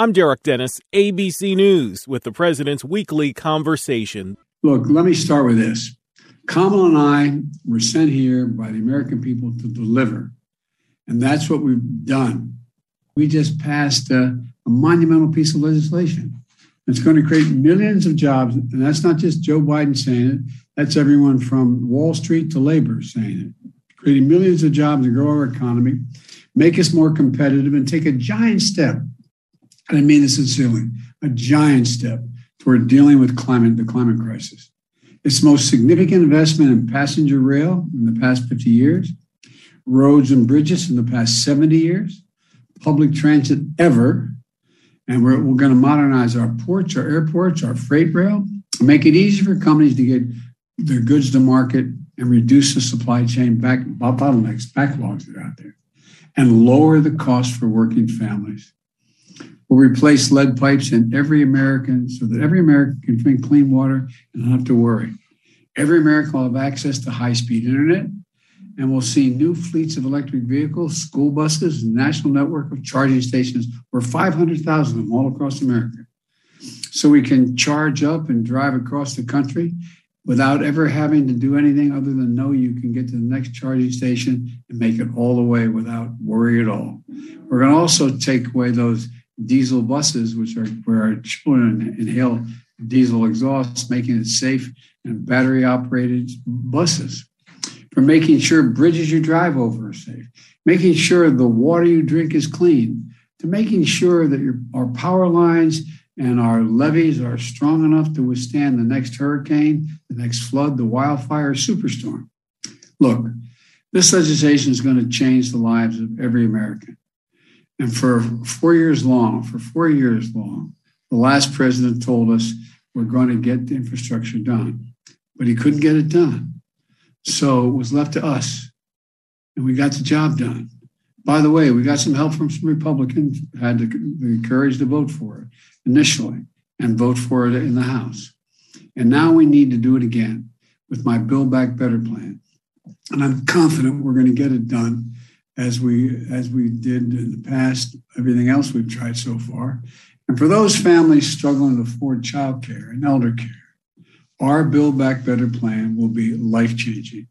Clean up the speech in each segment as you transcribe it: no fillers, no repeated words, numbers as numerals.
I'm Derek Dennis, ABC News, with the President's Weekly Conversation. Look, let me start with this. Kamala and I were sent here by the American people to deliver, and that's what we've done. We just passed a monumental piece of legislation. It's going to create millions of jobs, and that's not just Joe Biden saying it. That's everyone from Wall Street to labor saying it. Creating millions of jobs to grow our economy, make us more competitive, and take a giant step, and I mean this sincerely, a giant step toward dealing with the climate crisis. It's the most significant investment in passenger rail in the past 50 years, roads and bridges in the past 70 years, public transit ever, and we're going to modernize our ports, our airports, our freight rail, make it easy for companies to get their goods to market and reduce the supply chain bottlenecks, backlogs that are out there, and lower the cost for working families. We'll replace lead pipes in every American so that every American can drink clean water and not have to worry. Every American will have access to high-speed internet, and we'll see new fleets of electric vehicles, school buses, and national network of charging stations, over 500,000 of them all across America. So we can charge up and drive across the country without ever having to do anything other than know you can get to the next charging station and make it all the way without worry at all. We're going to also take away those diesel buses, which are where our children inhale diesel exhaust, making it safe and battery-operated buses. For making sure bridges you drive over are safe, making sure the water you drink is clean, to making sure that our power lines and our levees are strong enough to withstand the next hurricane, the next flood, the wildfire, superstorm. Look, this legislation is going to change the lives of every American. And for 4 years long, the last president told us we're going to get the infrastructure done, but he couldn't get it done. So it was left to us, and we got the job done. By the way, we got some help from some Republicans who had the courage to vote for it initially and vote for it in the House. And now we need to do it again with my Build Back Better plan. And I'm confident we're going to get it done as we did in the past, everything else we've tried so far. And for those families struggling to afford child care and elder care, our Build Back Better plan will be life-changing.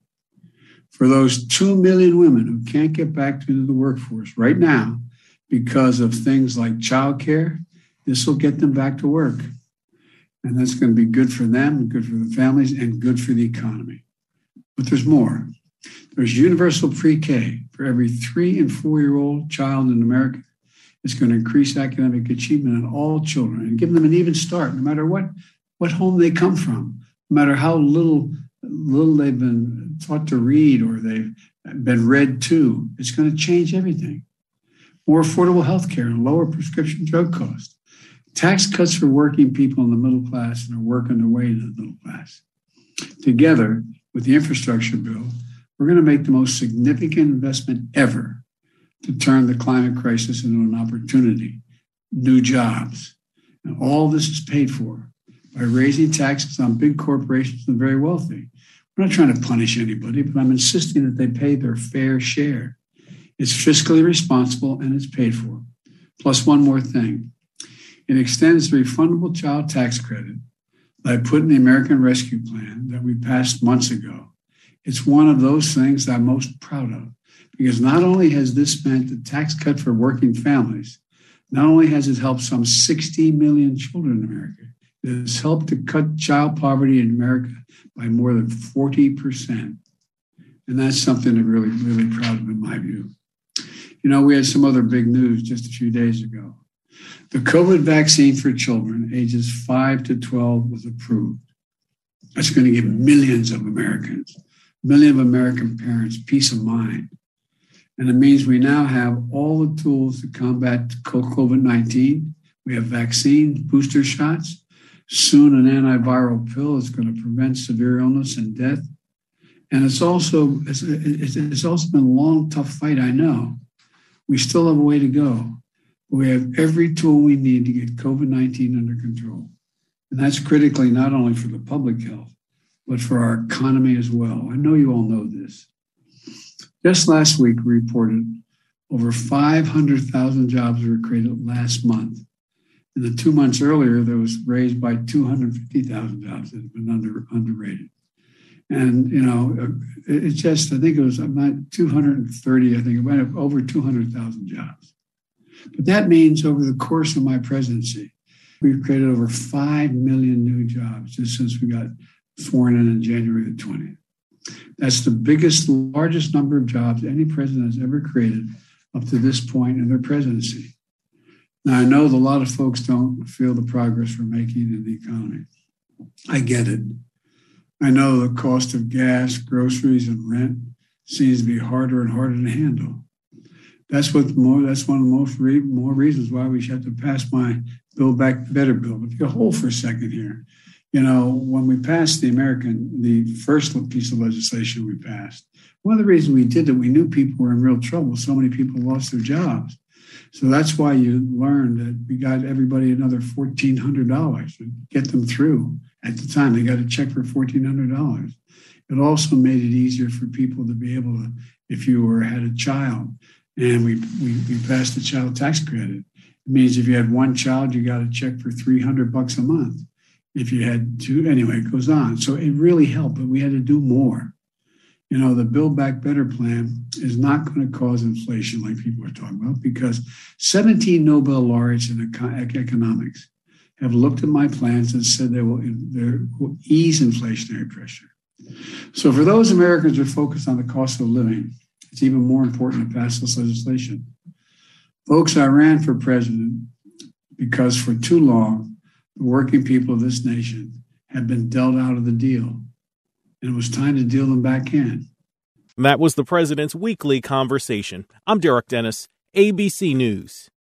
For those 2 million women who can't get back to the workforce right now because of things like child care, this will get them back to work. And that's going to be good for them, good for the families, and good for the economy. But there's more. There's universal pre-K for every 3 and 4-year-old child in America. It's going to increase academic achievement in all children and give them an even start, no matter what home they come from, no matter how little they've been taught to read or they've been read to. It's going to change everything. More affordable health care and lower prescription drug costs. Tax cuts for working people in the middle class and are working their way into the middle class. Together with the infrastructure bill, we're going to make the most significant investment ever to turn the climate crisis into an opportunity, new jobs. And all this is paid for by raising taxes on big corporations and the very wealthy. We're not trying to punish anybody, but I'm insisting that they pay their fair share. It's fiscally responsible and it's paid for. Plus one more thing. It extends the refundable child tax credit that I put in the American Rescue Plan that we passed months ago. It's one of those things I'm most proud of, because not only has this meant a tax cut for working families, not only has it helped some 60 million children in America, it has helped to cut child poverty in America by more than 40%. And that's something I'm really, really proud of in my view. You know, we had some other big news just a few days ago. The COVID vaccine for children ages 5 to 12 was approved. That's going to give millions of Americans, millions of American parents peace of mind. And it means we now have all the tools to combat COVID-19. We have vaccines, booster shots. Soon an antiviral pill is going to prevent severe illness and death. And it's also been a long, tough fight, I know. We still have a way to go. We have every tool we need to get COVID-19 under control. And that's critically not only for the public health, but for our economy as well. I know you all know this. Just last week, we reported over 500,000 jobs were created last month. And the 2 months earlier, there was raised by 250,000 jobs that had been underrated. And, it just, I think it was about 230, I think it went up over 200,000 jobs. But that means over the course of my presidency, we've created over 5 million new jobs just since we got sworn in on January the 20th. That's the largest number of jobs any president has ever created up to this point in their presidency. Now, I know that a lot of folks don't feel the progress we're making in the economy. I get it. I know the cost of gas, groceries, and rent seems to be harder and harder to handle. That's one of the more reasons why we should have to pass my Build Back Better bill. But if you hold for a second here, when we passed the first piece of legislation we passed, one of the reasons we did it, we knew people were in real trouble. So many people lost their jobs. So that's why you learned that we got everybody another $1,400 to get them through. At the time, they got a check for $1,400. It also made it easier for people to be able to, if you had a child, and we passed the child tax credit. It means if you had one child, you got a check for $300 a month. If you had two, anyway, it goes on. So it really helped, but we had to do more. The Build Back Better plan is not going to cause inflation like people are talking about, because 17 Nobel laureates in economics have looked at my plans and said they will ease inflationary pressure. So for those Americans who are focused on the cost of living, it's even more important to pass this legislation. Folks, I ran for president because for too long, the working people of this nation have been dealt out of the deal, and it was time to deal them back in. That was the president's weekly conversation. I'm Derek Dennis, ABC News.